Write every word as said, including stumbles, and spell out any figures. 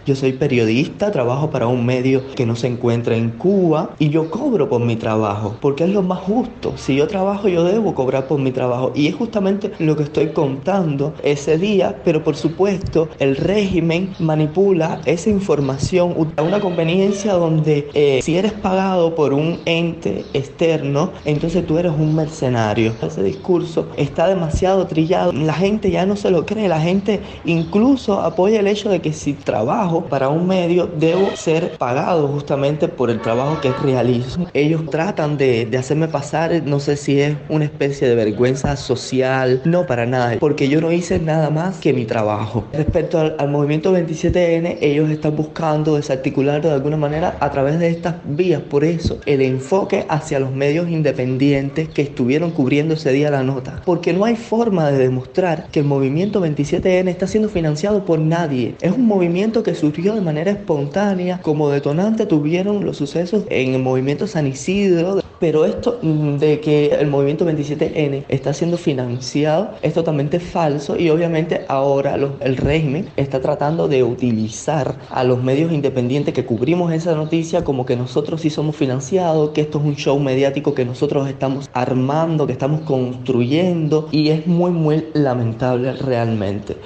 Yo soy periodista, trabajo para un medio que no se encuentra en Cuba y yo cobro por mi trabajo, porque es lo más justo. Si yo trabajo, yo debo cobrar por mi trabajo. Y es justamente lo que estoy contando ese día, pero por supuesto el régimen manipula esa información a una conveniencia donde eh, si eres pagado por un ente externo, entonces tú eres un mercenario. Ese discurso está demasiado trillado, la gente ya no se lo cree, la gente incluso apoya el hecho de que si trabajo para un medio debo ser pagado justamente por el trabajo que realizo. Ellos tratan de, de hacerme pasar, no sé si es una especie de vergüenza social, no para nada, porque yo no hice nada más que mi trabajo. Respecto al, al movimiento veintisiete ene, ellos están buscando desarticularlo de alguna manera a través de estas vías. Por eso el enfoque hacia los medios independientes que estuvieron cubriendo ese día la nota, porque no hay forma de demostrar que el movimiento veintisiete ene está siendo financiado por nadie. Es un movimiento que surgió de manera espontánea. Como detonante tuvieron los sucesos en el movimiento San Isidro, pero esto de que el movimiento veintisiete ene está siendo financiado es totalmente falso, y obviamente ahora los, el régimen está tratando de utilizar a los medios independientes que cubrimos esa noticia como que nosotros sí somos financiados, que esto es un show mediático que nosotros estamos armando, que estamos construyendo, y es muy muy lamentable realmente.